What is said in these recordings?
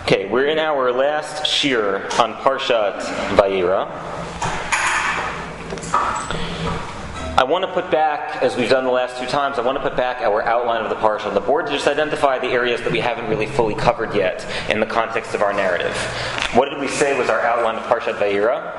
Okay, we're in our last shir on Parshat Vayera. I want to put back, as we've done the last two times, I want to put back our outline of the Parsha on the board to just identify the areas that we haven't really fully covered yet in the context of our narrative. What did we say was our outline of Parshat Vayera?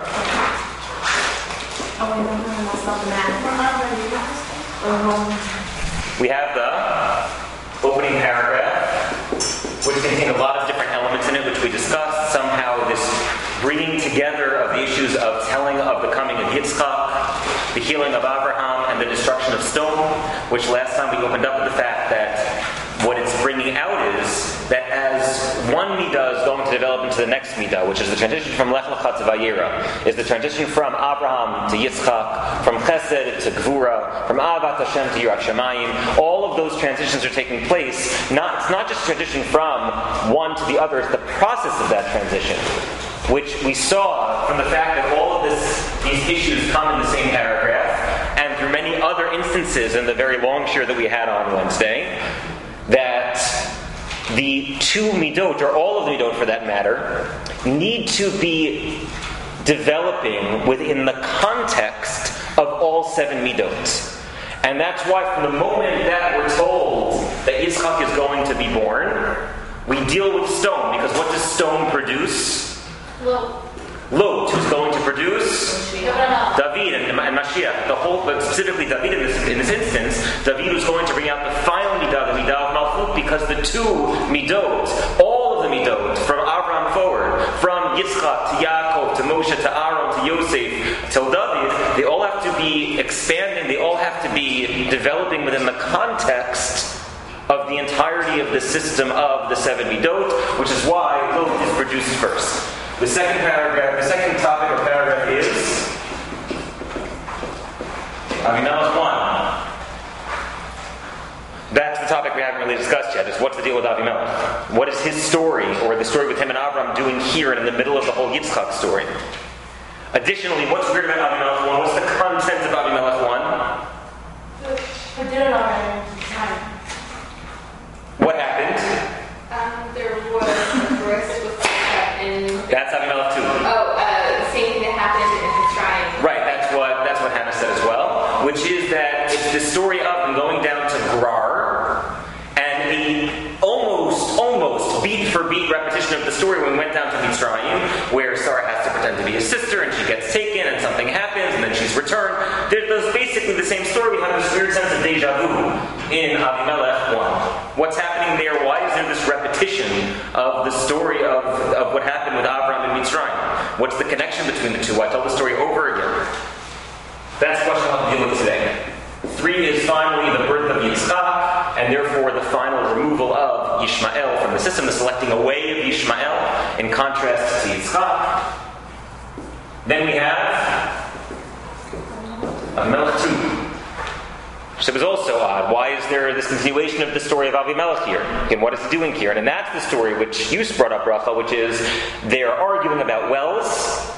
We have the opening paragraph, which contained a lot of different elements in it, which we discussed. Somehow this bringing together of the issues of telling of the coming of Yitzchak, the healing of Abraham, and the destruction of stone, which last time we opened up with the fact that what it's bringing out is that as one midah is going to develop into the next midah, which is the transition from Lech Lecha to Vayera, is the transition from Abraham to Yitzchak, from Chesed to Gvura, from Ahavat Hashem to Yirat Shamayim. All of those transitions are taking place. It's not just transition from one to the other, it's the process of that transition, which we saw from the fact that all of these issues come in the same paragraph, and through many other instances in the very long shir that we had on Wednesday, that the two midot, or all of the midot for that matter, need to be developing within the context of all seven midot. And that's why from the moment that we're told that Yitzchak is going to be born, we deal with stone, because what does stone produce? Lot, who's going to produce David and Mashiach. But specifically David in this instance, David was going to bring out the final midah, the midah of Malchut, because the two midot, all of the midot, from Abraham forward, from Yitzchak to Yaakov to Moshe to Aaron to Yosef till David, they all have to be expanding, they all have to be developing within the context of the entirety of the system of the seven midot, which is why Lot is produced first. The second topic or paragraph is Avimelech 1. That's the topic we haven't really discussed yet, is what's the deal with Avimelech? What is his story, or the story with him and Abraham, doing here and in the middle of the whole Yitzchak story? Additionally, what's weird about Avimelech 1? What's the content of Avimelech 1? What happened? There was a voice. That's Avimelech 2. Same thing that happened in Mitzrayim. Right, that's what Hannah said as well, which is that it's the story of them going down to Gerar, and the almost beat for beat repetition of the story when we went down to Mitzrayim, where Sarah has to pretend to be his sister, and she gets taken, and something happens, and then she's returned. There's basically the same story. We have this weird sense of deja vu in Avimelech 1. What's happening there? Why is there this repetition of the story of what happened with Abraham and Mitzrayim? What's the connection between the two? Why tell the story over again? That's the question I'll deal with today. 3 is finally the birth of Yitzchak, and therefore the final removal of Yishmael from the system, the selecting away of Yishmael in contrast to Yitzchak. Then we have Avimelech 2. So it was also odd. Why is there this continuation of the story of Avimelech here? And what is it doing here? And that's the story which you brought up, Rachel, which is they're arguing about wells.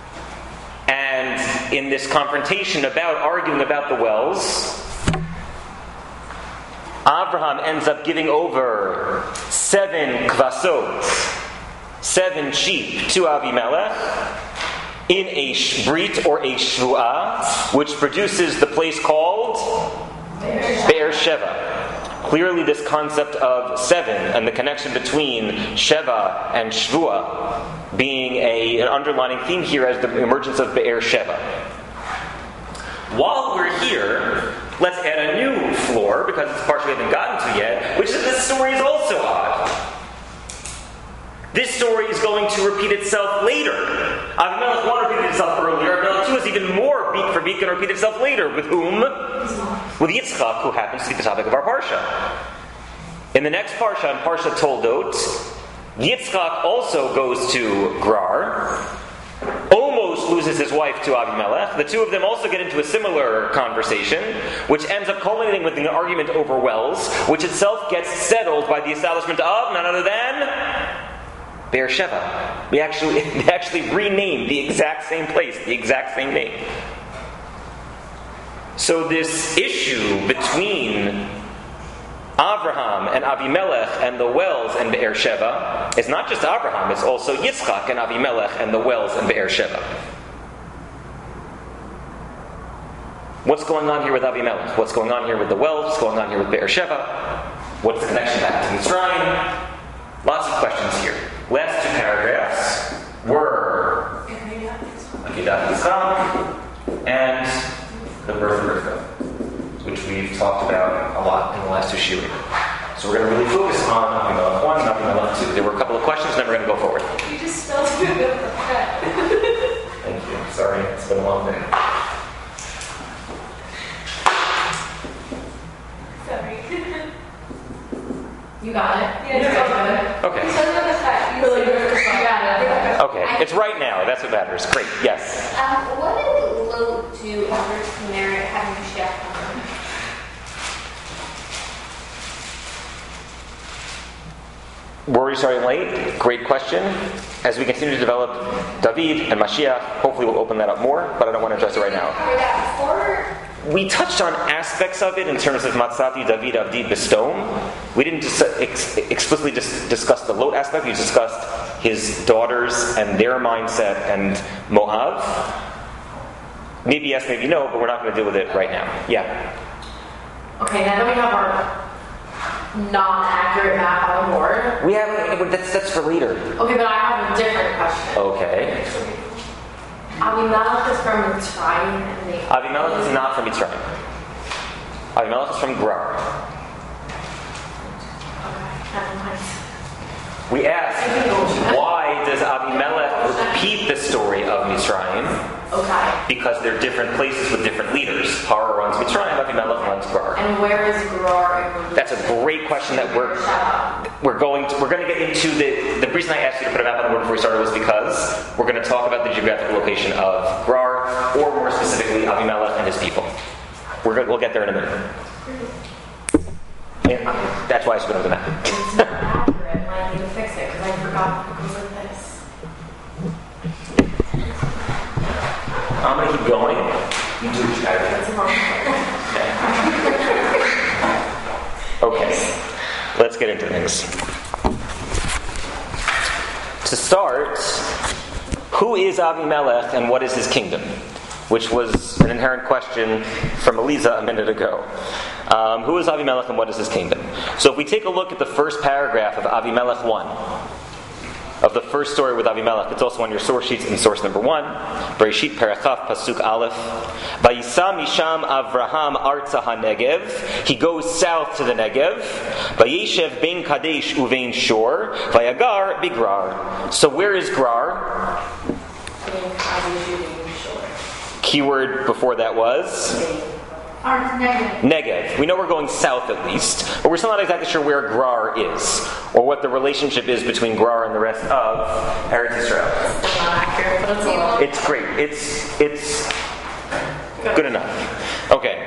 And in this confrontation about arguing about the wells, Abraham ends up giving over 7 kvasot, 7 sheep to Avimelech in a brit or a shvuah, which produces the place called Be'er Sheva. Clearly this concept of 7 and the connection between Sheva and shvuah being an underlining theme here as the emergence of Be'er Sheva. While we're here, let's add a new floor, because it's a part we haven't gotten to yet, which is this story is also odd. This story is going to repeat itself later. Avimelech 1 repeated itself earlier. Avimelech 2 is even more beat for beat going to repeat itself later. With whom? With Yitzchak, who happens to be the topic of our Parsha. In the next Parsha, in Parsha Toldot, Yitzchak also goes to Gerar, almost loses his wife to Avimelech. The two of them also get into a similar conversation, which ends up culminating with an argument over wells, which itself gets settled by the establishment of none other than Be'er Sheva. They actually renamed the exact same place, the exact same name. So this issue between Abraham and Avimelech and the wells and Be'er Sheva, it's not just Abraham, it's also Yitzchak and Avimelech and the wells and Be'er Sheva. What's going on here with Avimelech? What's going on here with the wells? What's going on here with Be'er Sheva? What's the connection back to Mitzrayim? Lots of questions here. Last two paragraphs were Akedat Yitzchak and the birth of Rivka, which we've talked about a lot in the last two shiurim. So we're going to really focus on Avimelech 1 and Avimelech 2. There were a couple of questions, then we're going to go forward. You just spelled it with the cat. Thank you. Sorry, it's been a long day. Sorry. You got it? Yeah, you got it. Okay. You said it with the cat. You got it. Okay, it's right now. That's what matters. Great. Yes. What did Lot do in order to merit having Mashiach come? Were we starting late? Great question. As we continue to develop David and Mashiach, hopefully we'll open that up more, but I don't want to address it right now. Cover that before? We touched on aspects of it in terms of Matzati David Avdi Bestom. We didn't explicitly discuss the Lot aspect. We discussed his daughters and their mindset and Moav. Maybe yes, maybe no, but we're not going to deal with it right now. Yeah. Okay, now that we have our non-accurate map on the board. We haven't. That's for later. Okay, but I have a different question. Okay. Avimelech is from Mitzrayim and they... Avimelech is not from Mitzrayim. Avimelech is from Gerar. Okay, never mind. We asked, why does Avimelech repeat the story of Mitzrayim? Okay. Because they're different places with different leaders. Paro runs Mitzrayim, Avimelech runs Gerar. And where is Gerar in... That's a great question that we're going to get into. The reason I asked you to put a map on the board before we started was because we're going to talk about the geographical location of Gerar, or more specifically, Avimelech and his people. We'll get there in a minute. Yeah, that's why I spit on the map. It's not accurate and I need to fix it because I forgot because of this. I'm going to keep going. You do what you gotta That's the wrong part. Okay, let's get into things. To start, who is Avimelech and what is his kingdom? Which was an inherent question from Eliza a minute ago. Who is Avimelech and what is his kingdom? So if we take a look at the first paragraph of Avimelech 1, of the first story with Avimelech, it's also on your source sheets in source number 1, Bereshit Perachaf Pasuk Aleph. Vayisa misham Avraham arza haNegev. He goes south to the Negev. Vayeshev ben Kadesh uvein Shor. Vayagar bigrar. So where is Gerar? Keyword before that was Negev. We know we're going south at least, but we're still not exactly sure where Gerar is, or what the relationship is between Gerar and the rest of Eretz Yisrael. It's great. It's good enough. Okay.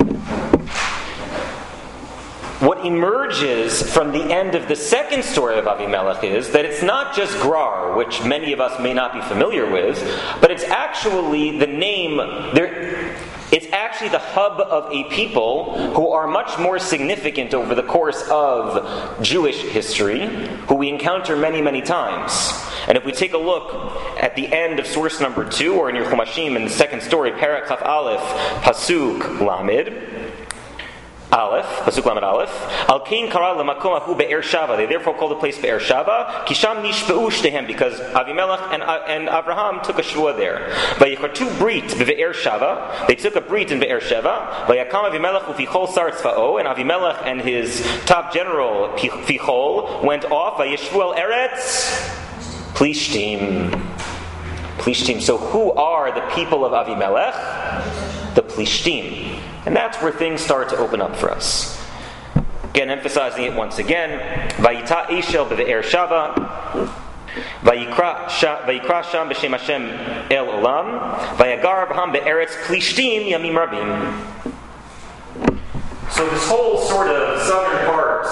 What emerges from the end of the second story of Avimelech is that it's not just Gerar, which many of us may not be familiar with, but it's actually the name. It's actually the hub of a people who are much more significant over the course of Jewish history, who we encounter many, many times. And if we take a look at the end of source number 2, or in your Chumashim in the second story, Perek Chaf Aleph, Pasuk Lamed, Pasuk Lamed Aleph. Al Kain Kara Lemakom Ahu Be'er Shava. They therefore call the place Be'er Shava. Kisham Nishbeu Shtehem, because Avimelech and Abraham took a shvua there. Vayichatu Brit Be'er Shava. They took a Brit in Be'er Sheva. Vayakam Avimelech uFichol Sar Tzva'o, and Avimelech and his top general Fichol went off. Vayishvu El Eretz Plishtim. Plishtim. So who are the people of Avimelech? The Plishtim. And that's where things start to open up for us. Again, emphasizing it once again. Vayita Eshel be'er Shava. Vayikra Sham b'Shem Hashem El Olam. Vayagar Abraham be'eretz Plishtim Yamim Rabim. So this whole sort of southern part,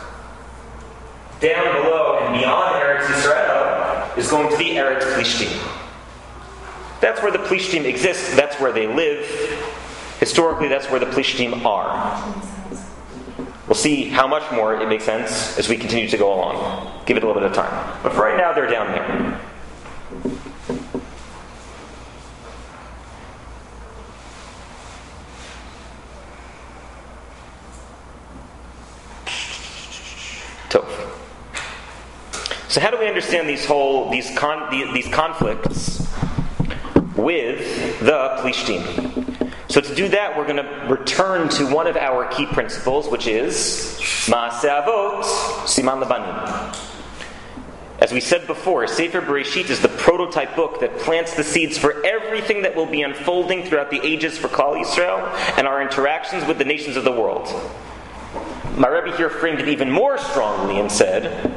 down below and beyond Eretz Yisrael, is going to be Eretz Plishtim. That's where the Plishtim exist. That's where they live. Historically, that's where the Plishtim are. We'll see how much more it makes sense as we continue to go along. Give it a little bit of time. But for right now, they're down there. So how do we understand these conflicts with the Plishtim? So to do that, we're going to return to one of our key principles, which is Ma'aseh Avot, Siman Lebanim. As we said before, Sefer Bereshit is the prototype book that plants the seeds for everything that will be unfolding throughout the ages for Klal Yisrael and our interactions with the nations of the world. My Rebbe here framed it even more strongly and said,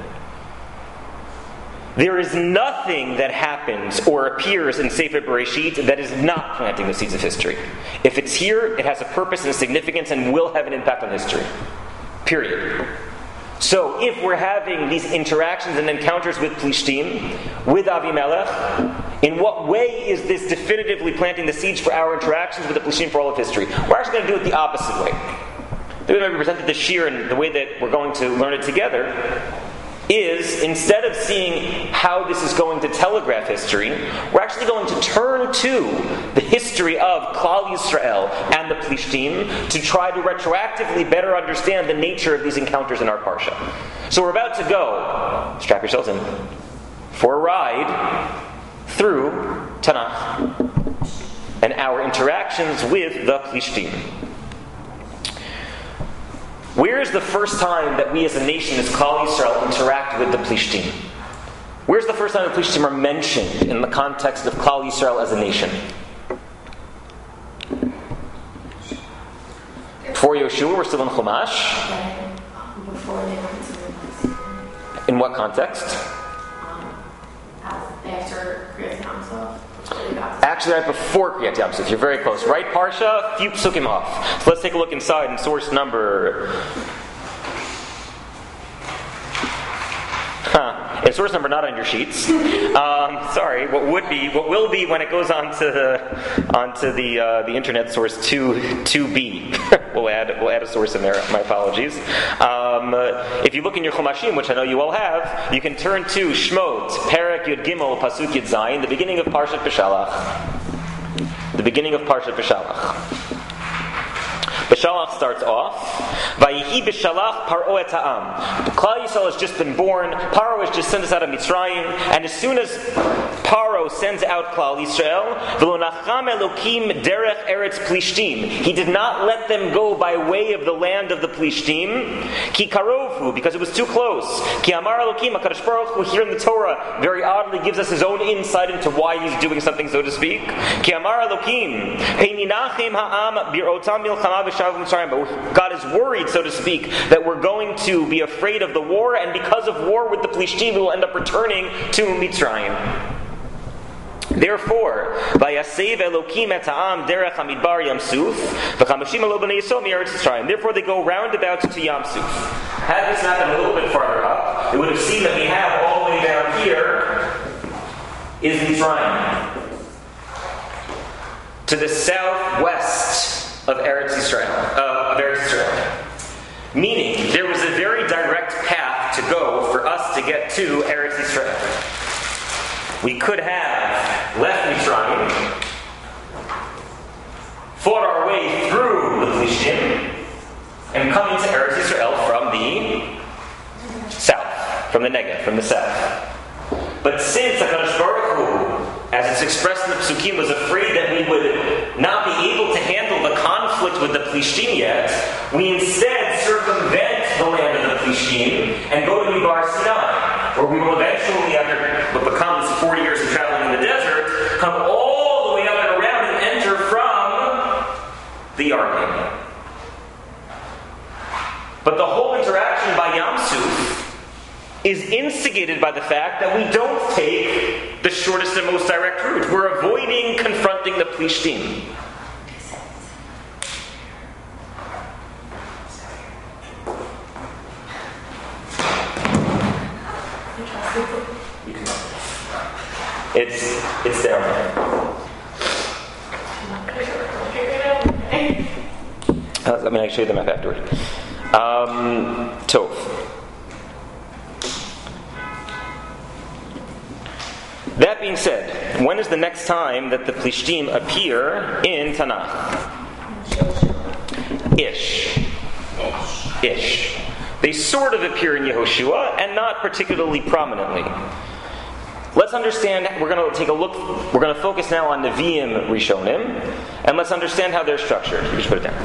there is nothing that happens or appears in Sefer Bereshit that is not planting the seeds of history. If it's here, it has a purpose and a significance and will have an impact on history. Period. So if we're having these interactions and encounters with Plishtim, with Avimelech, in what way is this definitively planting the seeds for our interactions with the Plishtim for all of history? We're actually going to do it the opposite way. The way that we presented the Shir and the way that we're going to learn it together is, instead of seeing how this is going to telegraph history, we're actually going to turn to the history of Klal Yisrael and the Plishtim to try to retroactively better understand the nature of these encounters in our Parsha. So we're about to go, strap yourselves in, for a ride through Tanakh and our interactions with the Plishtim. Where is the first time that we as a nation, as Klal Yisrael, interact with the Plishtim? Where's the first time the Plishtim are mentioned in the context of Klal Yisrael as a nation? Before Yoshua, we're still in Chumash. In what context? After Kriyat Yamsuf. Actually, right before Kriyat Yamsuf. You're very close. Right Parsha, few psukim off. So let's take a look inside in source number... In source number not on your sheets. Sorry, what will be when it goes onto the internet source 2b. we'll add a source in there. My apologies. If you look in your Chumashim, which I know you all have, you can turn to Shmot, Perek Yud Gimel, Pasuk Yud Zayin, the beginning of Parshat Beshalach. The beginning of Parshat Beshalach. Beshalach starts off, Vayihi Beshalach Paro et ha'am. Klal Yisrael has just been born. Paro has just sent us out of Mitzrayim, and as soon as Paro sends out Klal Yisrael, V'lo nacham Elokim derech Eretz Plishtim. He did not let them go by way of the land of the Plishtim. Ki karovhu, because it was too close. Ki amar Elokim, HaKadosh Baruch Hu here in the Torah very oddly gives us his own insight into why he's doing something, so to speak. Ki amar Elokim, Heininachem ha'am bir'otam milchama but God is worried, so to speak, that we're going to be afraid of the war, and because of war with the Plishtim, we will end up returning to Mitzrayim. Therefore, Vayasev Elokim et ha'am derech hamidbar Yamsuf, v'chamashim elo b'nei Yisrael mi'eretz Yisrael. Therefore, they go roundabout to Yamsuf. Had this not been a little bit farther up, it would have seen that we have all the way down here is Mitzrayim, to the southwest of Eretz Yisrael. Meaning, there was a very direct path to go for us to get to Eretz Yisrael. We could have left Mitzrayim, fought our way through the Plishtim, and come into Eretz Yisrael from the south, from the Negev, from the south. But since HaKadosh Baruch Hu, as it's expressed in the Psukim, was afraid that we would not be able to handle the conflict with the Plishtim yet, we instead circumvent the land of the Plishtim and go to Midbar Sinai, where we will eventually, after what becomes 40 years of traveling in the desert, come all the way up and around and enter from the Yarden. But the whole interaction by Yamsuf is instigated by the fact that we don't take the shortest and most direct route. We're avoiding confronting the Plishtim. It's down there. I mean, I can show you the map afterward. Tov. That being said, when is the next time that the Plishtim appear in Tanakh? Ish. They sort of appear in Yehoshua, and not particularly prominently. Let's understand, we're going to focus now on Nevi'im Rishonim, and let's understand how they're structured. You just put it down.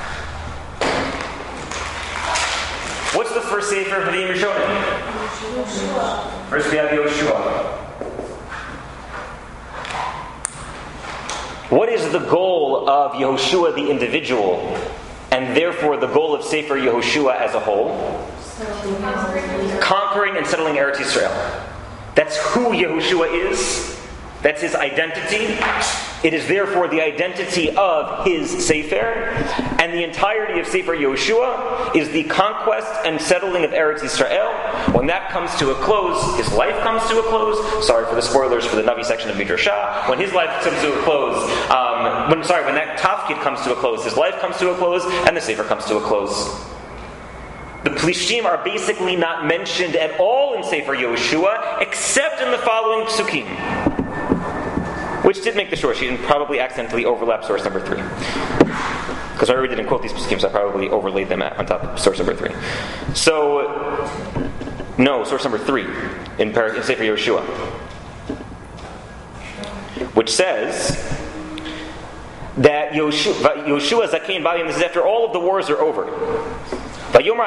What's the first sefer of Nevi'im Rishonim? First we have Yehoshua. What is the goal of Yehoshua the individual, and therefore the goal of Sefer Yehoshua as a whole? Conquering and settling Eretz Yisrael. That's who Yehoshua is. That's his identity. It is therefore the identity of his Sefer. And the entirety of Sefer Yehoshua is the conquest and settling of Eretz Yisrael. When that comes to a close, his life comes to a close. Sorry for the spoilers for the Navi section of Midrashah. When his life comes to a close, when that tafkid comes to a close, his life comes to a close, and the Sefer comes to a close. The Plishtim are basically not mentioned at all in Sefer Yehoshua, except in the following psukim, which did make the short sheet and probably accidentally overlapped source number 3. Because I already didn't quote these psukim, so I probably overlaid them on top of source number 3. So, no, source number 3 in Sefer Yehoshua, which says that Yehoshua Zakein Bayim, this is after all of the wars are over. There's still a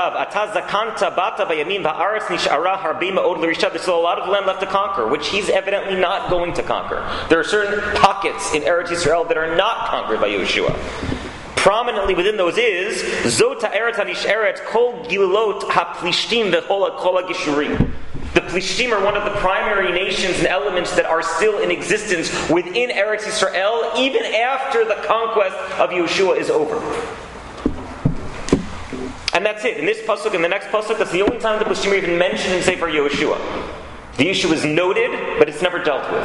lot of land left to conquer, which he's evidently not going to conquer. There are certain pockets in Eretz Yisrael that are not conquered by Yehoshua. Prominently within those is Zot ha'eret ha'nish'eret kol gilot ha'plishtim v'chol ha'kol ha'gishurim. The Plishtim are one of the primary nations and elements that are still in existence within Eretz Yisrael, even after the conquest of Yehoshua is over. And that's it. In this pasuk and the next pasuk, that's the only time the Plishtim are even mentioned in Sefer Yehoshua. The issue is noted, but it's never dealt with.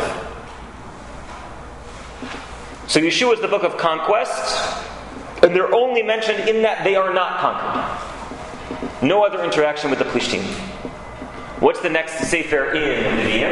So Yehoshua is the book of conquest, and they're only mentioned in that they are not conquered. No other interaction with the Plishtim. What's the next Sefer in Nevi'im?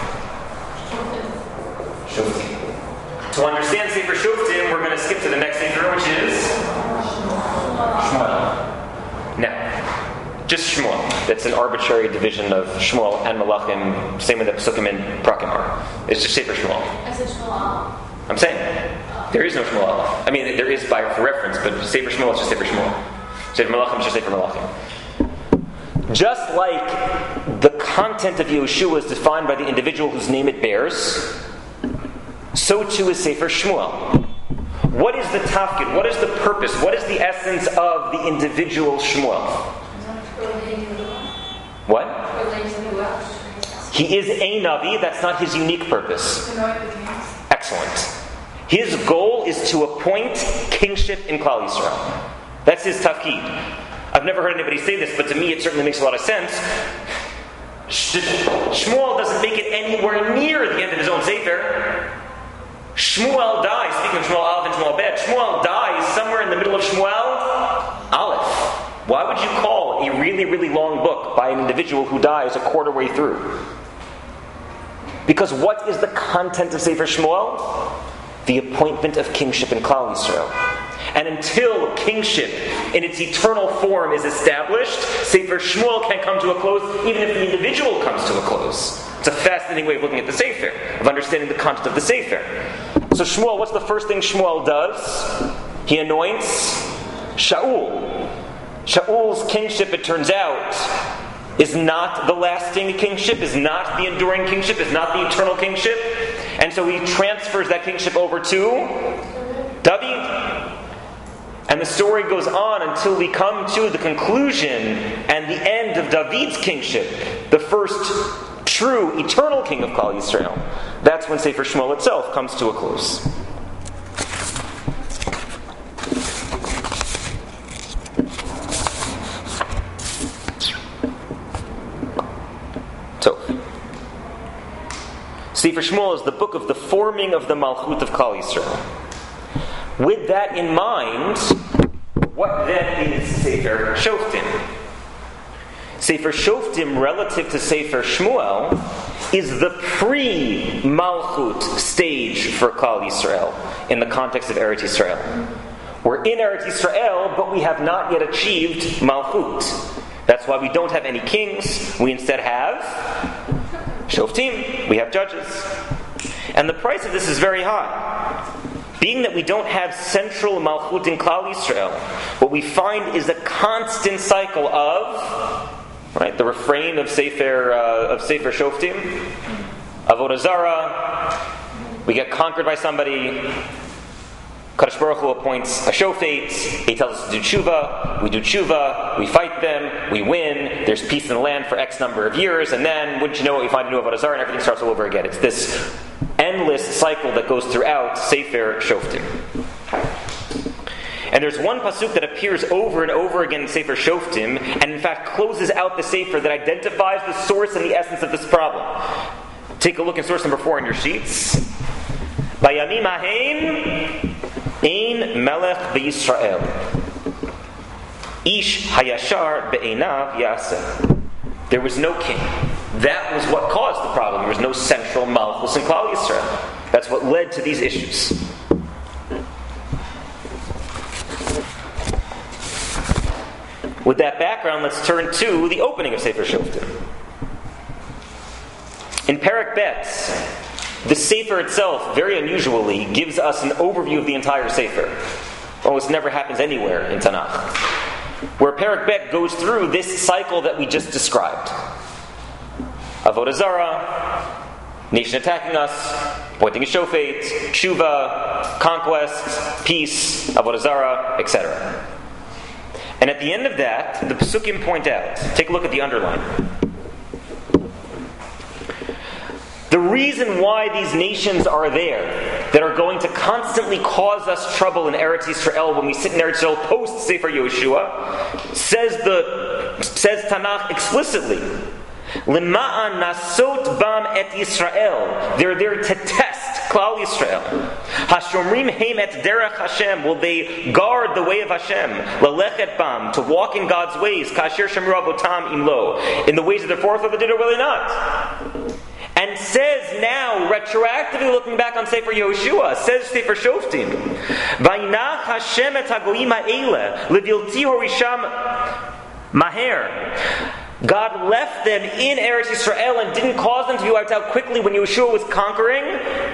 Shoftim. To understand Sefer Shoftim, we're going to skip to the next Sefer, which is Shmuel. Now, just Shmuel. That's an arbitrary division of Shmuel and Malachim, same with the Psukim and Prakim are. It's just Sefer Shmuel. I said Shmuel. I'm saying, there is no Shmuel Aleph. I mean, there is by reference, but Sefer Shmuel is just Sefer Shmuel. Sefer Malachim is just Sefer Malachim. Just like the content of Yehoshua is defined by the individual whose name it bears, so too is Sefer Shmuel. What is the tafkid? What is the purpose? What is the essence of the individual Shmuel? What? He is a Navi. That's not his unique purpose. Excellent. His goal is to appoint kingship in Klal Yisrael. That's his tafkid. I've never heard anybody say this, but to me it certainly makes a lot of sense. Shmuel doesn't make it anywhere near the end of his own Sefer. Shmuel dies, speaking of Shmuel Aleph and Shmuel Bet, Shmuel dies somewhere in the middle of Shmuel Aleph. Why would you call a really, really long book by an individual who dies a quarter way through? Because what is the content of Sefer Shmuel? The appointment of kingship in Klal Yisrael. And until kingship in its eternal form is established, Sefer Shmuel can't come to a close, even if the individual comes to a close. It's a fascinating way of looking at the Sefer, of understanding the content of the Sefer. So Shmuel, what's the first thing Shmuel does? He anoints Shaul. Shaul's kingship, it turns out, is not the lasting kingship, is not the enduring kingship, is not the eternal kingship. And so he transfers that kingship over to David. And the story goes on until we come to the conclusion and the end of David's kingship, the first true, eternal king of Klal Yisrael. That's when Sefer Shmuel itself comes to a close. So, Sefer Shmuel is the book of the forming of the Malchut of Klal Yisrael. With that in mind, What then is Sefer Shoftim? Sefer Shoftim, relative to Sefer Shmuel, is the pre-Malchut stage for Klal Yisrael in the context of Eretz Yisrael. We're in Eretz Yisrael, but we have not yet achieved Malchut. That's why we don't have any kings. We instead have Shoftim. We have judges. And the price of this is very high. Being that we don't have central Malchut in Klal Yisrael, what we find is a constant cycle of, right, the refrain of Sefer Shoftim, Avodah Zarah, we get conquered by somebody, Kadosh Baruch Hu appoints a shofet, he tells us to do tshuva, we fight them, we win, there's peace in the land for X number of years, and then, wouldn't you know it, we find a new Avodah Zarah and everything starts all over again. It's this endless cycle that goes throughout Sefer Shoftim. And there's one pasuk that appears over and over again in Sefer Shoftim, and in fact closes out the Sefer that identifies the source and the essence of this problem. Take a look in source number 4 in your sheets. Bayamim hahem ein melech b'Yisrael. Ish hayashar be'einav yaseh. There was no king. That was what caused the problem. There was no central Malchus in Klal Yisrael. That's what led to these issues. With that background, let's turn to the opening of Sefer Shoftim. In Perek Bet, the Sefer itself, very unusually, gives us an overview of the entire Sefer. Almost never happens anywhere in Tanakh. Where Perek Bet goes through this cycle that we just described. Avodah Zarah, nation attacking us, appointing a shofet, tshuva, conquest, peace, Avodah Zarah, etc. And at the end of that, the Pesukim point out, take a look at the underline. The reason why these nations are there, that are going to constantly cause us trouble in Eretz Yisrael when we sit in Eretz Yisrael post Sefer Yehoshua, says Tanakh explicitly, Lima'an nasot bam et Yisrael. They're there to test Klal Yisrael. Hashomrim heim et derech Hashem. Will they guard the way of Hashem? Lalechet bam, to walk in God's ways. Kasher shemru avotam imlo. In the ways of their forefathers did or will they not? And says now, retroactively looking back on Sefer Yehoshua, says Sefer Shoftim, Vaynach Hashem et hagoyim ha'ele levilti horisham maher. God left them in Eretz Yisrael and didn't cause them to be wiped out quickly when Yehoshua was conquering.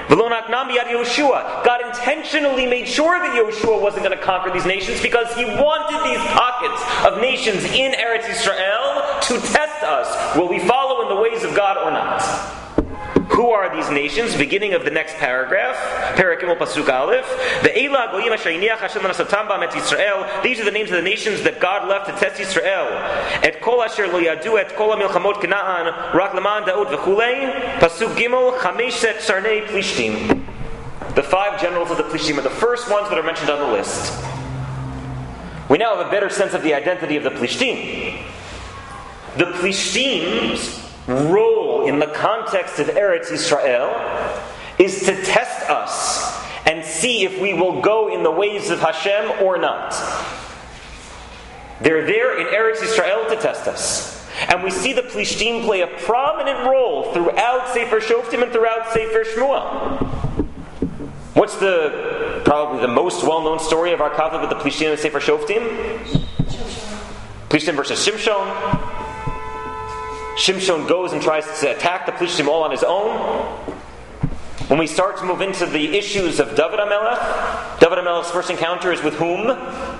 God intentionally made sure that Yehoshua wasn't going to conquer these nations because he wanted these pockets of nations in Eretz Yisrael to test us. Will we follow in the ways of God or not? Who are these nations? Beginning of the next paragraph, Perek Gimel Pasuk Aleph. Ve'ela goyim asher iniach Hashem lanasatam bam et Yisrael. These are the names of the nations that God left to test Yisrael. Et kol asher lo yadu et kol hamilchamot Canaan rak leman Daud v'chulei. Pasuk Gimel Chameshet Sarnei Plishtim. The 5 generals of the Plishtim are the first ones that are mentioned on the list. We now have a better sense of the identity of the Plishtim. The Plishtim's role in the context of Eretz Yisrael is to test us and see if we will go in the ways of Hashem or not. They're there in Eretz Yisrael to test us. And we see the Plishtim play a prominent role throughout Sefer Shoftim and throughout Sefer Shmuel. What's probably the most well-known story of our conflict with the Plishtim and Sefer Shoftim? Plishtim versus Shimshon. Shimshon goes and tries to attack the Plishtim all on his own. When we start to move into the issues of David HaMelech's first encounter is with whom?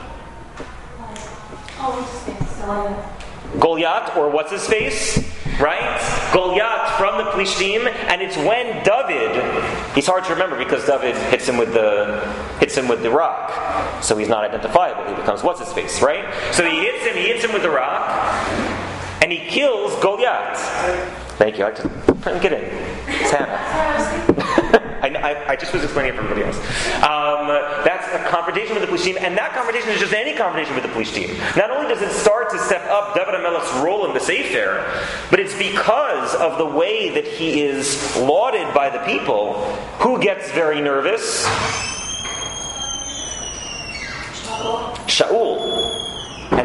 Goliath, or what's his face? Right? Goliath from the Plishtim, and it's when David, he's hard to remember because David hits him with the rock. So he's not identifiable. He becomes what's his face, right? So he hits him with the rock. And he kills Goliath. Thank you. I just get in. It's Hannah. I just was explaining it for everybody else. That's a confrontation with the Plishtim, and that confrontation is just any confrontation with the Plishtim. Not only does it start to step up David HaMelech's role in the Sefer, but it's because of the way that he is lauded by the people. Who gets very nervous? Shaul.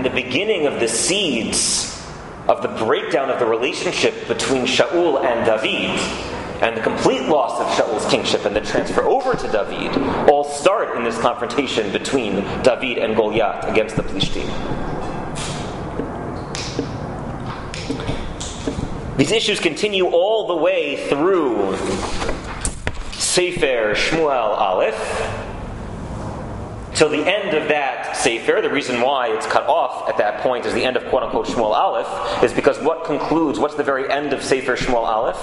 and the beginning of the seeds of the breakdown of the relationship between Shaul and David, and the complete loss of Shaul's kingship and the transfer over to David, all start in this confrontation between David and Goliath against the Plishtim. These issues continue all the way through Sefer Shmuel Aleph, till the end of that Sefer. The reason why it's cut off at that point is the end of quote-unquote Shmuel Aleph, is because what's the very end of Sefer Shmuel Aleph?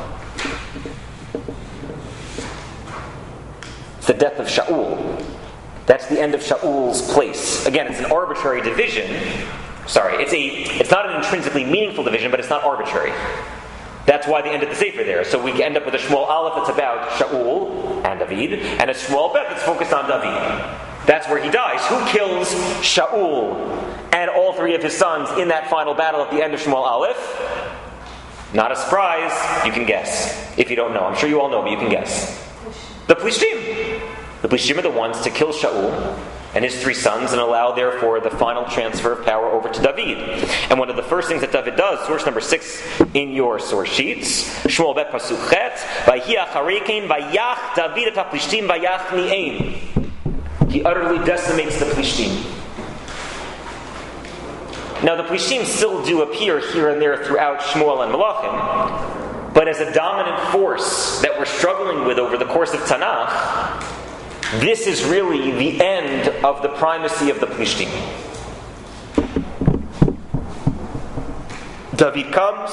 It's the death of Shaul. That's the end of Shaul's place. Again, it's an arbitrary division. It's not an intrinsically meaningful division, but it's not arbitrary. That's why the end of the Sefer there. So we end up with a Shmuel Aleph that's about Shaul and David, and a Shmuel Bet that's focused on David. That's where he dies. Who kills Shaul and all three of his sons in that final battle at the end of Shmuel Aleph? Not a surprise. You can guess. If you don't know. I'm sure you all know, but you can guess. The Plishtim. The Plishtim are the ones to kill Shaul and his three sons and allow, therefore, the final transfer of power over to David. And one of the first things that David does, source number 6 in your source sheets, Shmuel Bet Pasuk Chet, Vayhi acharei kein vayach David et HaPlishtim vayach ni'ein. He utterly decimates the Plishtim. Now, the Plishtim still do appear here and there throughout Shmuel and Malachim, but as a dominant force that we're struggling with over the course of Tanakh, this is really the end of the primacy of the Plishtim. David comes,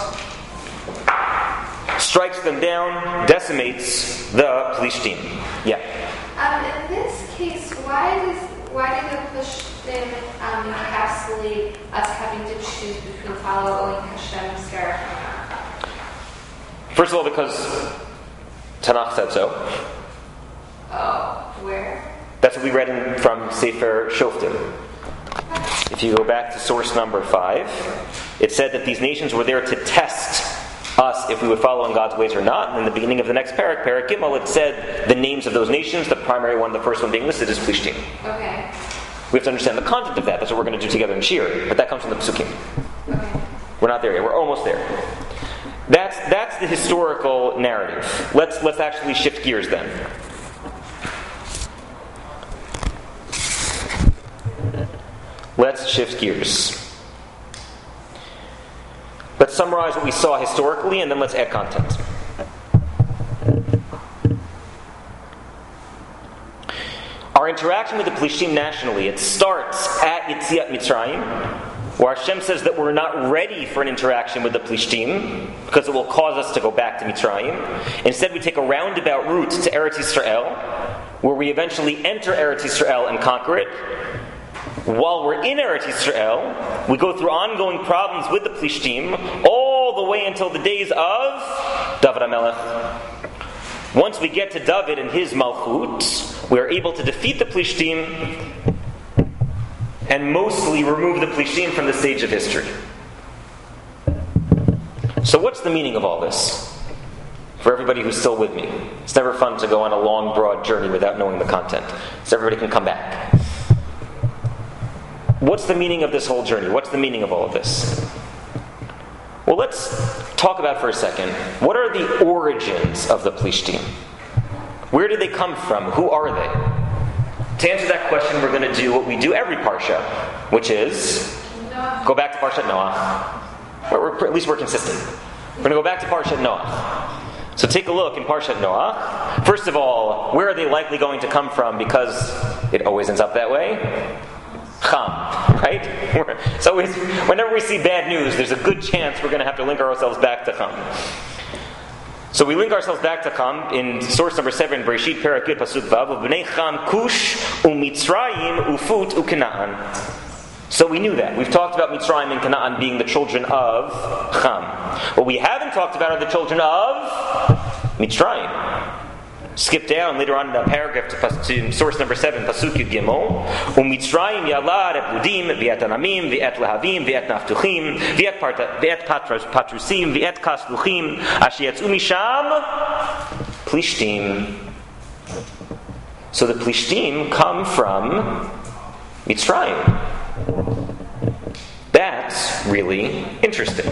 strikes them down, decimates the Plishtim. Yeah. In this case, why do the Plishtim encapsulate us having to choose between following Hashem and Scarab? First of all, because Tanakh said so. Oh, where? That's what we read from Sefer Shoftim. If you go back to source number 5, it said that these nations were there to test us if we would follow in God's ways or not. And in the beginning of the next parak Gimel, it said the names of those nations. The primary one, the first one being listed, is Plishtim. Okay. We have to understand the content of that. That's what we're going to do together in Shir. But that comes from the Psukim. Okay. We're not there yet. We're almost there. That's the historical narrative. Let's actually shift gears then. Let's shift gears. Let's summarize what we saw historically, and then let's add content. Our interaction with the Plishtim nationally, it starts at Yetziat Mitzrayim, where Hashem says that we're not ready for an interaction with the Plishtim, because it will cause us to go back to Mitzrayim. Instead, we take a roundabout route to Eretz Yisrael, where we eventually enter Eretz Yisrael and conquer it. While we're in Eretz Yisrael, we go through ongoing problems with the Plishtim all the way until the days of David HaMelech. Once we get to David and his Malchut, we are able to defeat the Plishtim and mostly remove the Plishtim from the stage of history. So what's the meaning of all this? For everybody who's still with me. It's never fun to go on a long, broad journey without knowing the content. So everybody can come back. What's the meaning of this whole journey? What's the meaning of all of this? Well, let's talk about for a second, what are the origins of the Plishtim? Where did they come from? Who are they? To answer that question, we're going to do what we do every Parsha, which is go back to Parshat Noach. At least we're consistent. We're going to go back to Parshat Noach. So take a look in Parshat Noach. First of all, where are they likely going to come from? Because it always ends up that way. Cham, right? It's always, whenever we see bad news, there's a good chance we're going to have to link ourselves back to Cham. So we link ourselves back to Cham in source number 7, Bereshit Perek Yud Pasuk Vav, B'nei Cham Kush u'Mitzrayim ufut u'Kanaan. So we knew that. We've talked about Mitzrayim and Canaan being the children of Cham. What we haven't talked about are the children of Mitzrayim. Skip down later on in the paragraph to source number 7, Pasuk Yud Gimel. U'Mitzrayim yalad et Ludim, v'et Anamim, v'et Lehavim, v'et Naftuchim, v'et Patrusim, v'et Kasluchim, asher yatz'u misham Plishtim. So the Plishtim come from Mitzrayim. that's really interesting.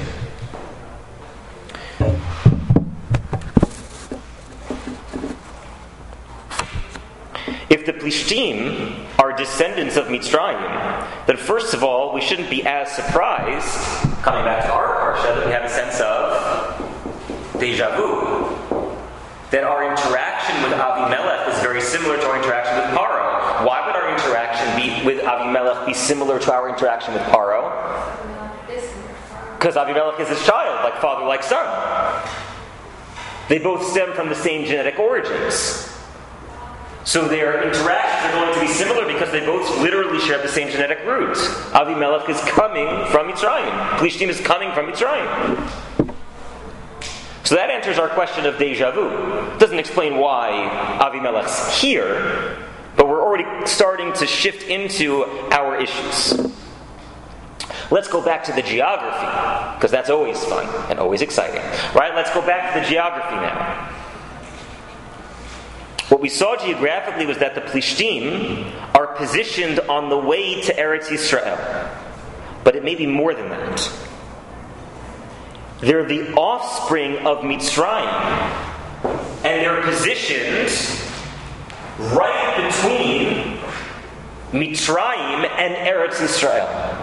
If the Plishtim are descendants of Mitzrayim, then first of all, we shouldn't be as surprised, coming back to our parsha, that we have a sense of deja vu. That our interaction with Avimelech is very similar to our interaction with Paro. Why would our interaction with Avimelech be similar to our interaction with Paro? Because Avimelech is his child, like father, like son. They both stem from the same genetic origins. So their interactions are going to be similar because they both literally share the same genetic roots. Avimelech is coming from Mitzrayim. Plishtim is coming from Mitzrayim. So that answers our question of deja vu. It doesn't explain why Avimelech's here, but we're already starting to shift into our issues. Let's go back to the geography, because that's always fun and always exciting. Right? Let's go back to the geography now. What we saw geographically was that the Plishtim are positioned on the way to Eretz Yisrael. But it may be more than that. They're the offspring of Mitzrayim. And they're positioned right between Mitzrayim and Eretz Yisrael.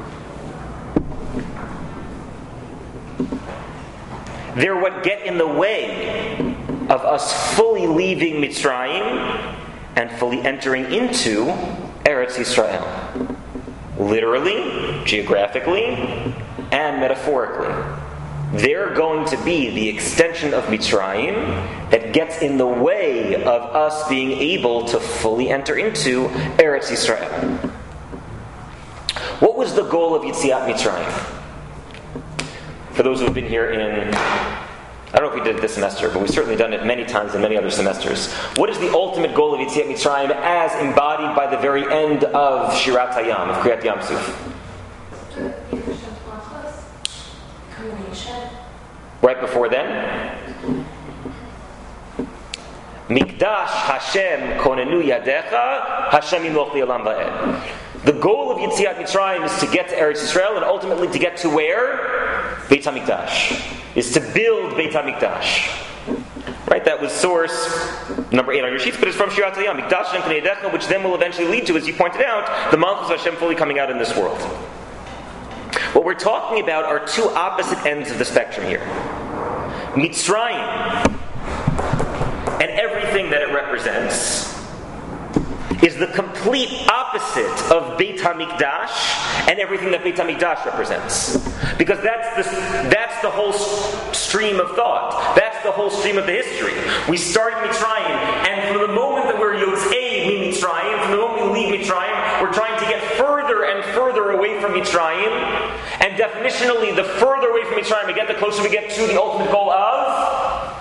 They're what get in the way of us fully leaving Mitzrayim and fully entering into Eretz Yisrael. Literally, geographically, and metaphorically. They're going to be the extension of Mitzrayim that gets in the way of us being able to fully enter into Eretz Yisrael. What was the goal of Yetziat Mitzrayim? For those who have been here I don't know if we did it this semester, but we've certainly done it many times in many other semesters. What is the ultimate goal of Yetziat Mitzrayim as embodied by the very end of Shirat Hayam, of Kriyat Yam Suf? Right before then? Mikdash Hashem konenu yadecha, Hashem yimloch li'olam va'ed. The goal of Yetziat Mitzrayim is to get to Eretz Yisrael and ultimately to get to where? Beit HaMikdash. Is to build Beit HaMikdash. Right? That was source number 8 on your sheets, but it's from Shirat Hayam. Mikdash Hashem konenu yadecha, which then will eventually lead to, as you pointed out, the Malchus of Hashem fully coming out in this world. What we're talking about are two opposite ends of the spectrum here. Mitzrayim and everything that it represents is the complete opposite of Beit HaMikdash and everything that Beit HaMikdash represents. Because that's the whole stream of thought. That's the whole stream of the history. We start in Mitzrayim, and from the moment that we're Yotzei mi Mitzrayim, from the moment we leave Mitzrayim, we're trying to get further and further away from Mitzrayim. And definitionally, the further away from Mitzrayim we get, the closer we get to the ultimate goal of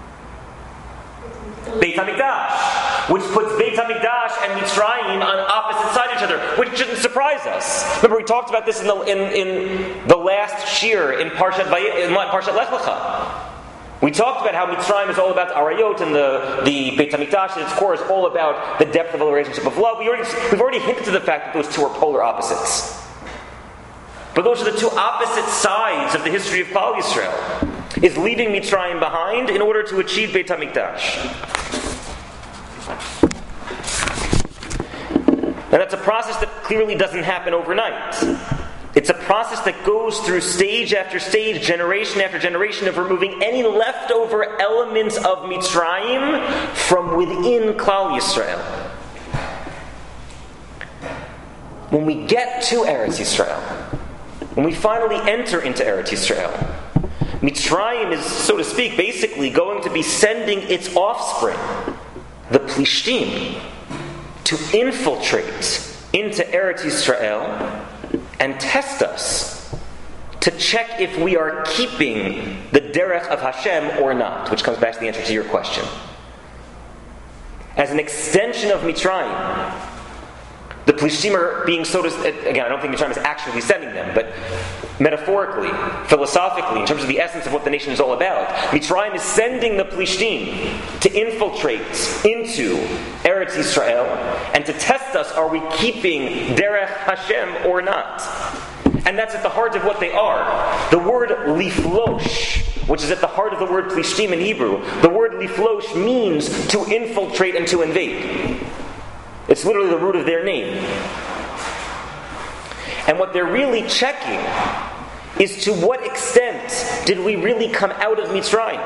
Beit HaMikdash, which puts Beit HaMikdash and Mitzrayim on opposite sides of each other, which shouldn't surprise us. Remember, we talked about this in the last shir in Parshat Lech Lecha. We talked about how Mitzrayim is all about Arayot and the Beit HaMikdash at its core is all about the depth of the relationship of love. We've already hinted to the fact that those two are polar opposites. But those are the two opposite sides of the history of Klal Yisrael. Is leaving Mitzrayim behind in order to achieve Beit HaMikdash. And that's a process that clearly doesn't happen overnight. It's a process that goes through stage after stage, generation after generation, of removing any leftover elements of Mitzrayim from within Klal Yisrael. When we get to Eretz Yisrael, when we finally enter into Eretz Yisrael, Mitzrayim is, so to speak, basically going to be sending its offspring, the Plishtim, to infiltrate into Eretz Yisrael and test us to check if we are keeping the derech of Hashem or not, which comes back to the answer to your question. As an extension of Mitzrayim, the Plishtim are being again, I don't think Mitzrayim is actually sending them, but metaphorically, philosophically, in terms of the essence of what the nation is all about, Mitzrayim is sending the Plishtim to infiltrate into Eretz Yisrael and to test us, are we keeping Derech Hashem or not? And that's at the heart of what they are. The word liflosh, which is at the heart of the word plishtim in Hebrew, the word liflosh means to infiltrate and to invade. It's literally the root of their name. And what they're really checking is to what extent did we really come out of Mitzrayim?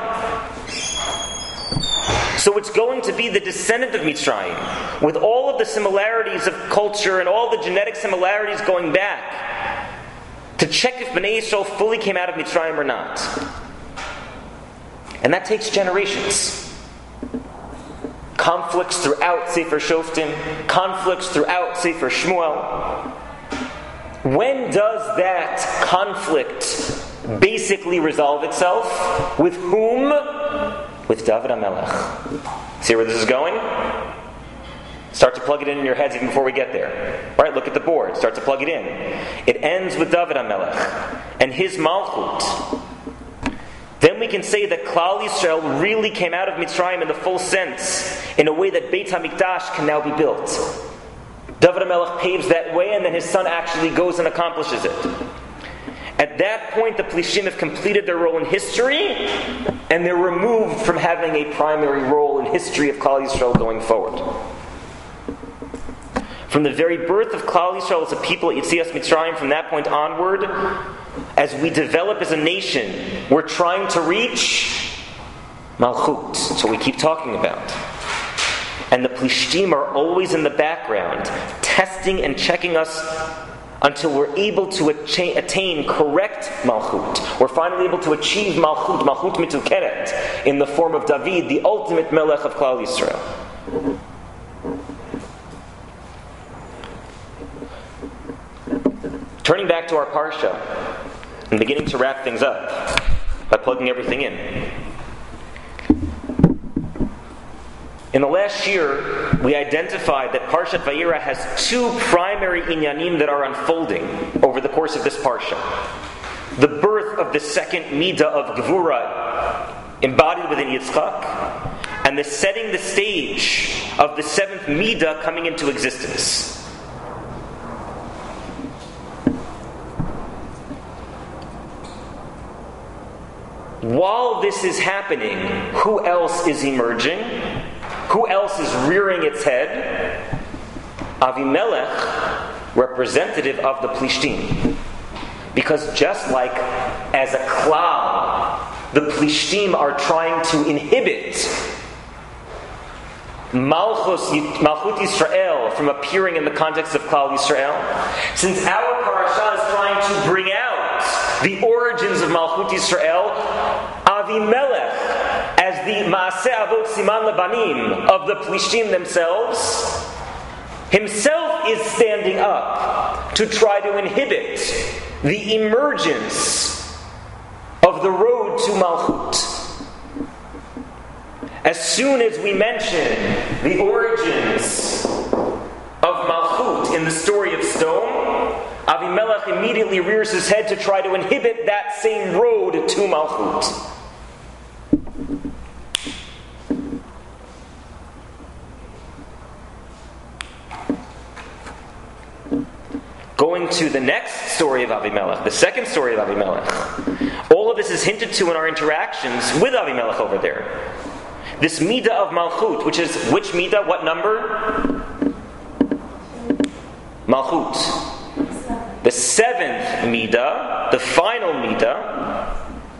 So it's going to be the descendant of Mitzrayim, with all of the similarities of culture and all the genetic similarities going back, to check if Bnei Yisrael fully came out of Mitzrayim or not. And that takes generations. Conflicts throughout Sefer Shoftim, conflicts throughout Sefer Shmuel. When does that conflict basically resolve itself? With whom? With David HaMelech. See where this is going? Start to plug it in your heads even before we get there. All right, look at the board. Start to plug it in. It ends with David HaMelech and his Malchut. Then we can say that Klal Yisrael really came out of Mitzrayim in the full sense, in a way that Beit HaMikdash can now be built. David HaMelech paves that way, and then his son actually goes and accomplishes it. At that point, the Plishtim have completed their role in history, and they're removed from having a primary role in history of Klal Yisrael going forward. From the very birth of Klal Yisrael as a people at Yetzias Mitzrayim, from that point onward, as we develop as a nation, we're trying to reach Malchut. That's what we keep talking about. And the Plishtim are always in the background, testing and checking us until we're able to attain correct Malchut. We're finally able to achieve Malchut, Malchut Mitukeret, in the form of David, the ultimate Melech of Klal Yisrael. Turning back to our Parsha, and beginning to wrap things up by plugging everything in. In the last year, we identified that Parshat Vayera has two primary inyanim that are unfolding over the course of this Parsha. The birth of the second Midah of Gevurah, embodied within Yitzchak, and the setting the stage of the seventh Midah coming into existence. While this is happening, who else is emerging? Who else is rearing its head? Avimelech, representative of the Plishtim. Because just like as a klal, the Plishtim are trying to inhibit Malchut Yisrael from appearing in the context of Klal Yisrael, since our parasha is trying to bring out the origins of Malchut Yisrael, Avimelech, as the Maaseh Avot Siman Lebanim of the Plishtim themselves, himself is standing up to try to inhibit the emergence of the road to Malchut. As soon as we mention the origins of Malchut in the story of stone, Avimelech immediately rears his head to try to inhibit that same road to Malchut. Going to the next story of Avimelech, the second story of Avimelech. All of this is hinted to in our interactions with Avimelech over there. This Midah of Malchut, which is which Midah? What number? Malchut. The seventh Midah, the final Midah,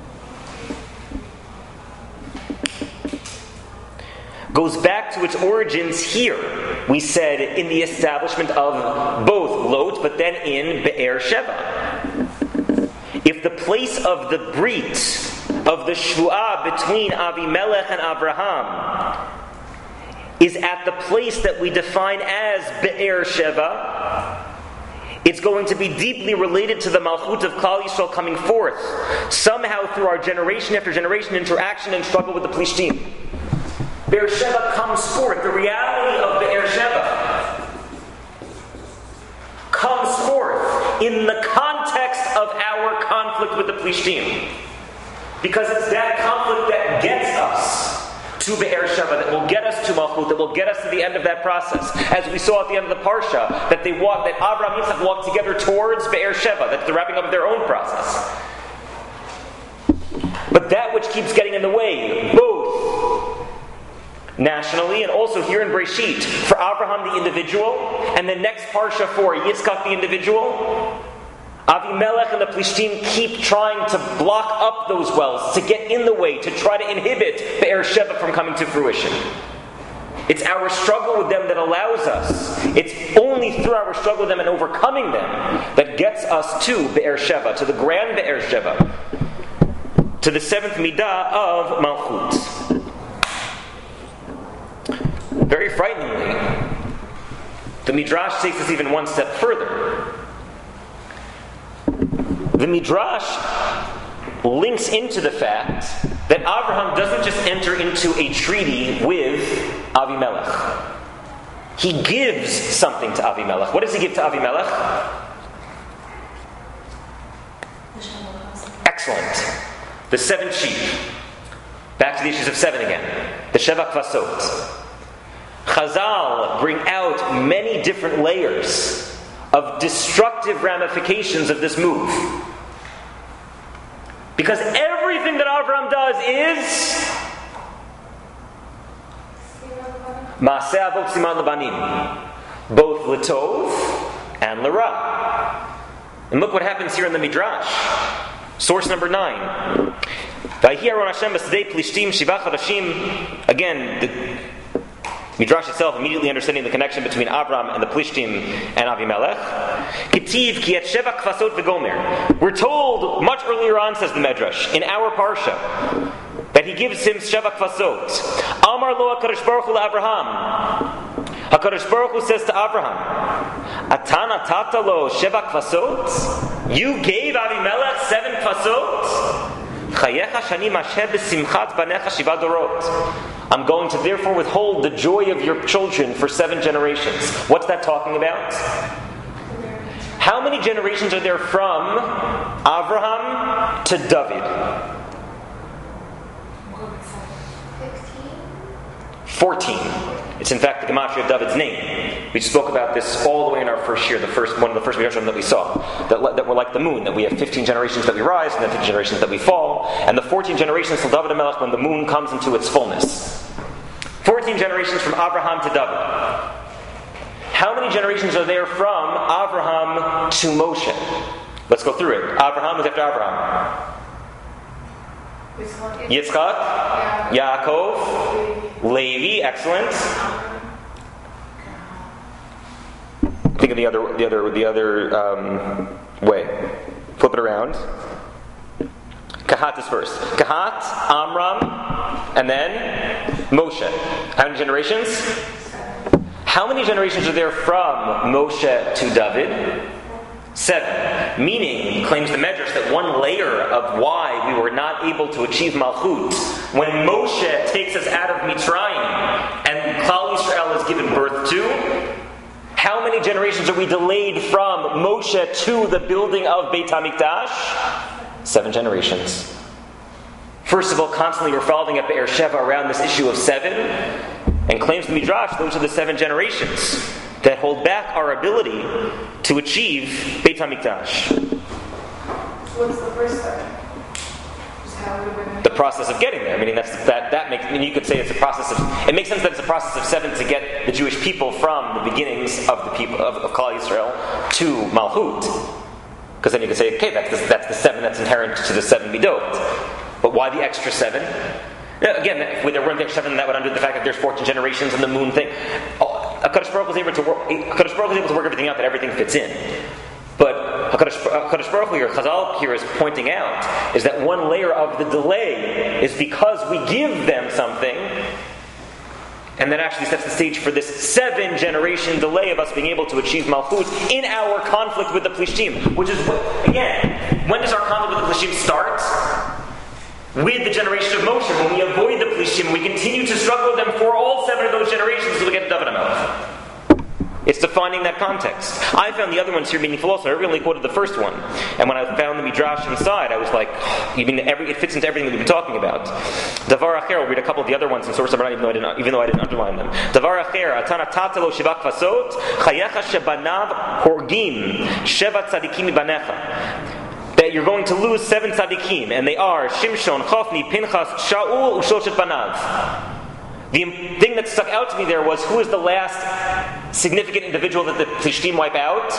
goes back to its origins here. We said in the establishment of both Lot, but then in Be'er Sheva. If the place of the Brit, of the Shvu'ah between Avimelech and Abraham, is at the place that we define as Be'er Sheva, it's going to be deeply related to the Malchut of Klal Yisrael coming forth, somehow through our generation after generation interaction and struggle with the Plishtim. Be'er Sheva comes forth. The reality of Be'er Sheva comes forth in the context of our conflict with the Plishtim. Because it's that conflict that gets us to Be'er Sheva, that will get us to Malchut, that will get us to the end of that process. As we saw at the end of the Parsha, that Avraham and Yitzchak walked together towards Be'er Sheva, that's the wrapping up of their own process. But that which keeps getting in the way, both nationally and also here in Breshit, for Avraham the individual, and the next Parsha for Yitzchak the individual, Avimelech and the Plishtim keep trying to block up those wells, to get in the way, to try to inhibit Be'er Sheva from coming to fruition. It's our struggle with them that allows us. It's only through our struggle with them and overcoming them that gets us to Be'er Sheva, to the grand Be'er Sheva, to the seventh midah of Malchut. Very frighteningly, the Midrash takes us even one step further. The Midrash links into the fact that Avraham doesn't just enter into a treaty with Avimelech. He gives something to Avimelech. What does he give to Avimelech? Excellent. The 7 sheep. Back to the issues of 7 again. The Sheva Kvasot. Chazal bring out many different layers of destructive ramifications of this move. Because everything that Avraham does is Maaseh Avot Siman Labanim, both L'tov and L'ra. And look what happens here in the Midrash. Source number 9. Again, the Midrash itself immediately understanding the connection between Abraham and the Plishtim and Avimelech. Ketiv ki et sheva kvasot v'gomer. We're told much earlier on, says the Midrash, in our parsha, that he gives him sheva kvasot. Amar lo HaKadosh Baruch Hu LaAvraham. HaKadosh Baruch Hu says to Avraham, Atana tata lo sheva kvasot? You gave Avimelech 7 kvasot? Chayecha shani masher b'simchat banecha shiva dorot. I'm going to therefore withhold the joy of your children for 7 generations. What's that talking about? How many generations are there from Avraham to David? 14. It's in fact the gematria of David's name. We spoke about this all the way in our first year, one of the first midrashim that we saw. That we're like the moon, that we have 15 generations that we rise and then 15 generations that we fall, and the 14 generations till David HaMelech when the moon comes into its fullness. 14 generations from Abraham to David. How many generations are there from Abraham to Moshe? Let's go through it. Abraham was after Abraham. Yitzchak, Yaakov, Levi, excellent. Think of the other way. Flip it around. Kahat is first. Kahat, Amram, and then Moshe. How many generations? How many generations are there from Moshe to David? 7. Meaning, claims the Medrash, that one layer of why we were not able to achieve Malchut, when Moshe takes us out of Mitzrayim and Klal Yisrael is given birth to, how many generations are we delayed from Moshe to the building of Beit HaMikdash? 7 generations. First of all, constantly revolving at Be'er Sheva around this issue of 7, and claims the Midrash those are the 7 generations that hold back our ability to achieve Beit HaMikdash. What's the first 7? The process of getting there. Meaning that makes. I mean, you could say it's a process of. It makes sense that it's a process of 7 to get the Jewish people from the beginnings of the people of Klal Yisrael to Malchut. Because then you could say, okay, that's the 7 that's inherent to the 7 midot. But why the extra 7? Again, if there weren't the extra 7, that would undo the fact that there's 14 generations and the moon thing. HaKadosh Baruch Hu was able to work everything out that everything fits in. But HaKadosh Baruch Hu, your Chazal here is pointing out, is that one layer of the delay is because we give them something, and that actually sets the stage for this 7-generation delay of us being able to achieve Malchut in our conflict with the Plishtim. Which is, again, when does our conflict with the Plishtim start? With the generation of Moshe. When we avoid the Plishtim, we continue to struggle with them for all 7 of those generations until we get to David HaMelech. It's defining that context. I found the other ones here meaningful also. I really quoted the first one. And when I found the Midrash inside, I was like, it fits into everything that we've been talking about. Davar Acher, I'll read a couple of the other ones in Source of Rabbanan, even though I didn't underline them. Davar Acher, Atana Tatalo Shiva Kvasot, Chayecha Shebanav Horgim, Sheva Tzadikim Banecha. That you're going to lose 7 tzaddikim, and they are Shimshon, Chofni, Pinchas, Shaul, Ushoshet Banav. The thing that stuck out to me there was, who is the last significant individual that the Plishtim wipe out?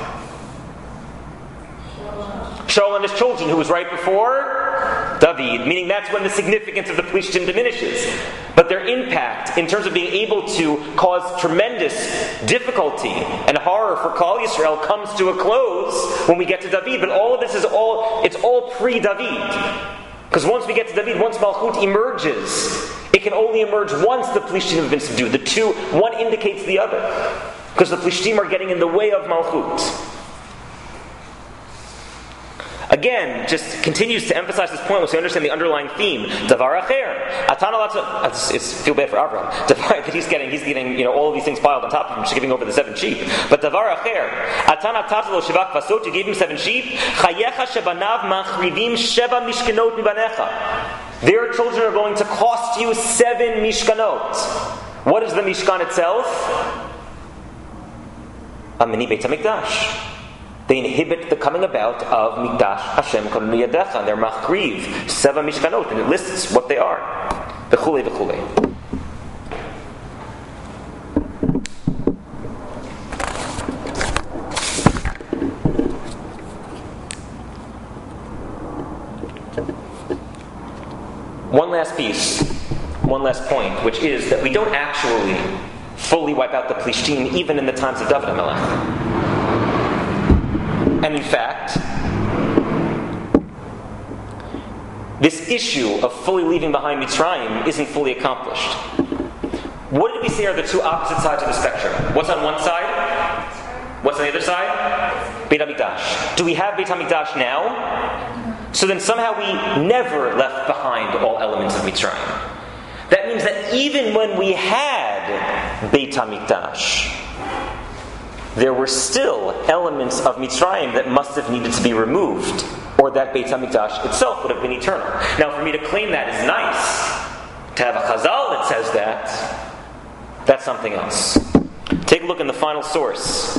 Shaul and his children, who was right before David, meaning that's when the significance of the Plishtim diminishes. But their impact, in terms of being able to cause tremendous difficulty and horror for Klal Yisrael, comes to a close when we get to David. But all of this is all pre-David. Because once we get to David, once Malchut emerges, it can only emerge once the Plishtim have been subdued. The two, one indicates the other. Because the Plishtim are getting in the way of Malchut. Again, just continues to emphasize this point once we understand the underlying theme. Davar Acher. It's feel bad for Avraham. Davar that he's getting all of these things piled on top of him, just giving over the 7 sheep. But Davar Acher. Atana Tatalo Shiva Kvasot, you gave him 7 sheep. Chayecha Shebanav Machrivim Sheva Mishkanot Mibanecha. Their children are going to cost you 7 Mishkanot. What is the Mishkan itself? A mini Beit HaMikdash. They inhibit the coming about of Mikdash Hashem Konenu Yadecha, and they're Machriv, 7 Mishkanot, and it lists what they are. V'chulei v'chulei. One last piece, one last point, which is that we don't actually fully wipe out the Plishtim even in the times of David HaMelech. And in fact, this issue of fully leaving behind Mitzrayim isn't fully accomplished. What did we say are the two opposite sides of the spectrum? What's on one side? What's on the other side? Beit HaMikdash. Do we have Beit HaMikdash now? So then somehow we never left behind all elements of Mitzrayim. That means that even when we had Beit HaMikdash, there were still elements of Mitzrayim that must have needed to be removed, or that Beit HaMikdash itself would have been eternal. Now, for me to claim that is nice. To have a chazal that says that, that's something else. Take a look in the final source,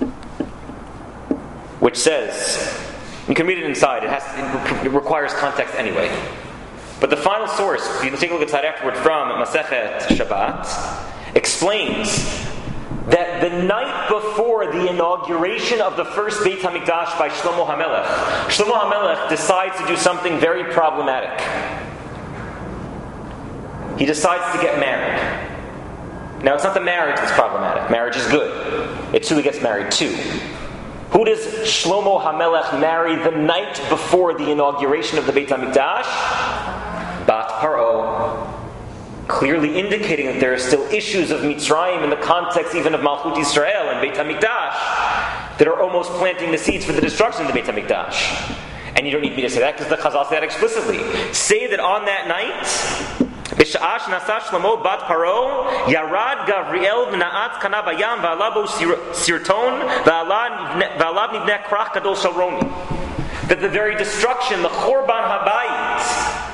which says, you can read it inside, it requires context anyway. But the final source, you can take a look inside afterward from Masechet Shabbat, explains that the night before the inauguration of the first Beit HaMikdash by Shlomo HaMelech decides to do something very problematic. He decides to get married. Now, it's not the marriage that's problematic. Marriage is good. It's who he gets married to. Who does Shlomo HaMelech marry the night before the inauguration of the Beit HaMikdash? Bat Paro. Clearly indicating that there are still issues of Mitzrayim in the context even of Malchut Yisrael and Beit HaMikdash that are almost planting the seeds for the destruction of the Beit HaMikdash. And you don't need me to say that because the Chazal say that explicitly. Say that on that night, B'sha'ah shenasa Shlomo bat Paro, Yarad Gavriel b'na'at kana bayam v'alabo sirton v'alav nivneh krach gadol shel Romi. That the very destruction, the Chorban Habayit,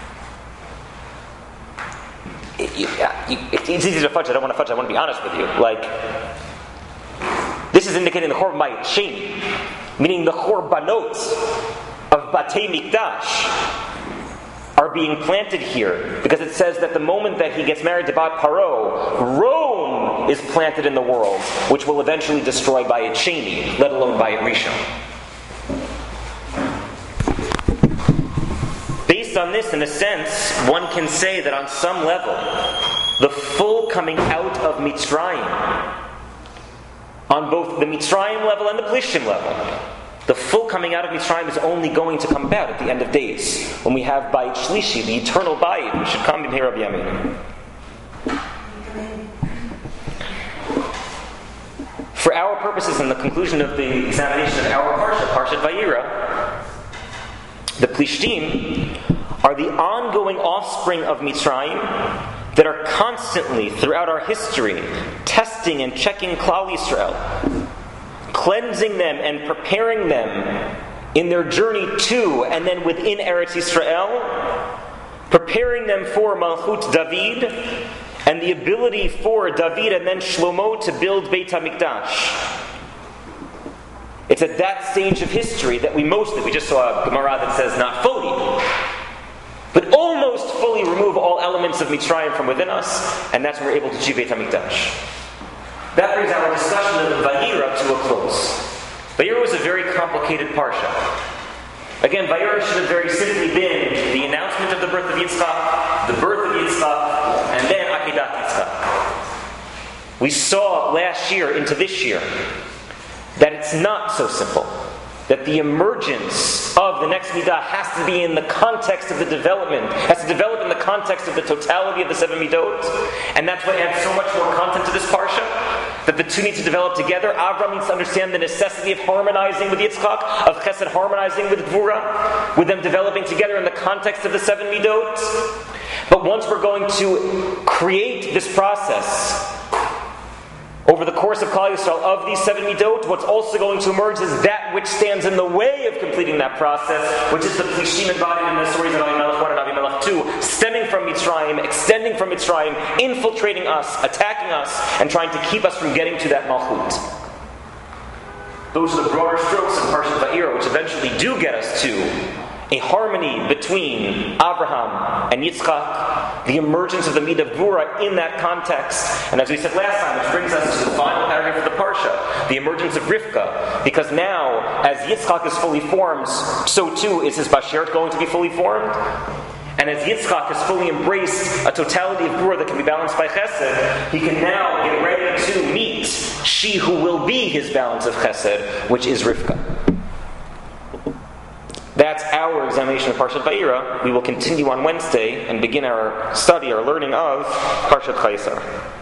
it's easy to fudge. I don't want to fudge. I want to be honest with you. This is indicating the Chorban by Sheni, meaning the Chorbanot of Batei Mikdash are being planted here because it says that the moment that he gets married to Bat Paro, Rome is planted in the world, which will eventually destroy by it Sheni, let alone by it Rishon. Based on this, in a sense, one can say that on some level, the full coming out of Mitzrayim, on both the Mitzrayim level and the Plishtim level, the full coming out of Mitzrayim is only going to come about at the end of days, when we have Bayit Shlishi, the eternal Bayit, which should come in here, Rabbi Yamin. For our purposes, in the conclusion of the examination of our Parsha, Parshat Vayira, the Plishtim are the ongoing offspring of Mitzrayim that are constantly, throughout our history, testing and checking Klal Yisrael, cleansing them and preparing them in their journey to and then within Eretz Yisrael, preparing them for Malchut David and the ability for David and then Shlomo to build Beit HaMikdash. It's at that stage of history that we just saw a Gemara that says not fully, but almost fully remove all elements of Mitzrayim from within us, and that's when we're able to achieve Beit HaMikdash. That brings our discussion of Vayira to a close. Vayira was a very complicated parsha. Again, Vayira should have very simply been the announcement of the birth of Yitzchak, the birth of Yitzchak, and then Akedat Yitzchak. We saw last year into this year that it's not so simple. That the emergence of the next midah has to be in the context of the development, has to develop in the context of the totality of the 7 midot, and that's what adds so much more content to this parsha, that the two need to develop together. Avram needs to understand the necessity of harmonizing with Yitzchak, of Chesed harmonizing with Gvura, with them developing together in the context of the 7 midot. But once we're going to create this process over the course of Klal Yisrael of these 7 midot, what's also going to emerge is that which stands in the way of completing that process, which is the Plishtim embodied in the stories of Avimelech 1 and Avimelech 2, stemming from Mitzrayim, extending from Mitzrayim, infiltrating us, attacking us, and trying to keep us from getting to that Malchut. Those are the broader strokes of Parshat Vayira, which eventually do get us to a harmony between Abraham and Yitzchak, the emergence of the Midah of Gvura in that context. And as we said last time, which brings us to the final paragraph of the Parsha, the emergence of Rivka. Because now, as Yitzchak is fully formed, so too is his Bashert going to be fully formed. And as Yitzchak has fully embraced a totality of Gvura that can be balanced by Chesed, he can now get ready to meet she who will be his balance of Chesed, which is Rivka. That's our examination of Parshat Vayira. We will continue on Wednesday and begin our study, our learning of Parshat Chayesar.